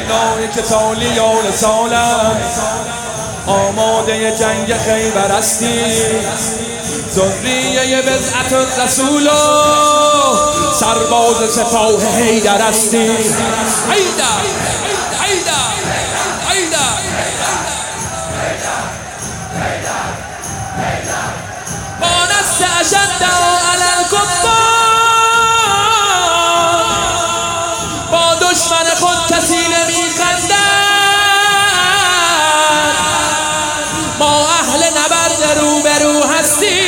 والله که سالیان سالم آماده جنگ خیبر هستی، ذریه بضعت الرسول و سرباز سپاه حیدر هستی. حیدر حیدر حیدر با نست اشد علی الکفار، با دشمن خود کسی نمیخندد، ما اهل نبرد روبرو هستی.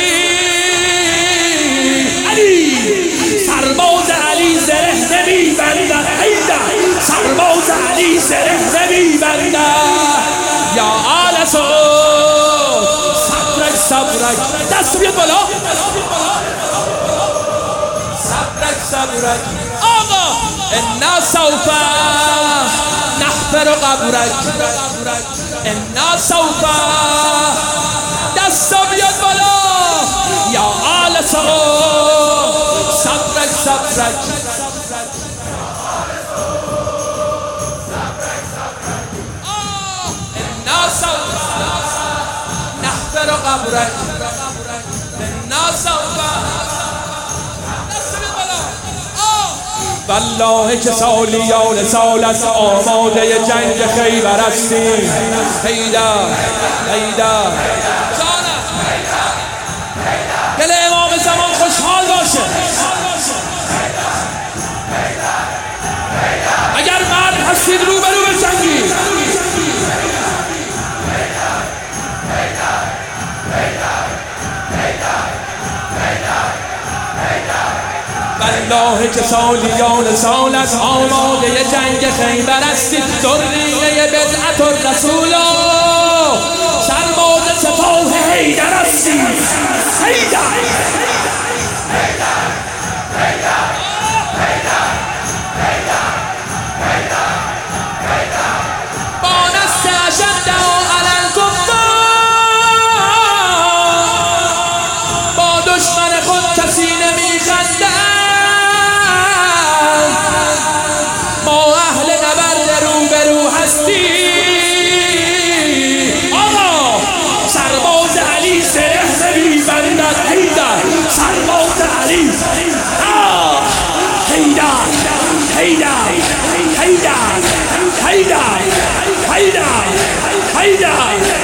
علی سرباز علی زره نمیبندد، حیدر سرباز علی زره نمیبندد. یا آل سعود صبرک صبرک، دست بیاد بالا، صبرک صبرک آقا. انا سوف نحفر قبرک، انا سوف، دست بیاد بالا. یا آل سعود صبرک صبرک، انا سوف نحفر قبرک، انا سوف، دست بیاد بالا. والله که سالیان سال است آماده جنگ خیبر هستی. حیدر حیدر جانم، دل امام زمان خوشحال باشه. اگر مرد هستید روبرو بجنگید. والله که سالیان سال است آماده جنگ خیبر هستید، ذریه بضعت الرسول و سرباز سپاه حیدر هستید. حیدر با نست اشد علی الکفار، با دشمن خود کسی نمیخندد، ما اهل نبرد روبرو هستی. آقا سرباز علی زره نمیبندد، حیدر سرباز علی. حیدر حیدر حیدر حیدر حیدر حیدر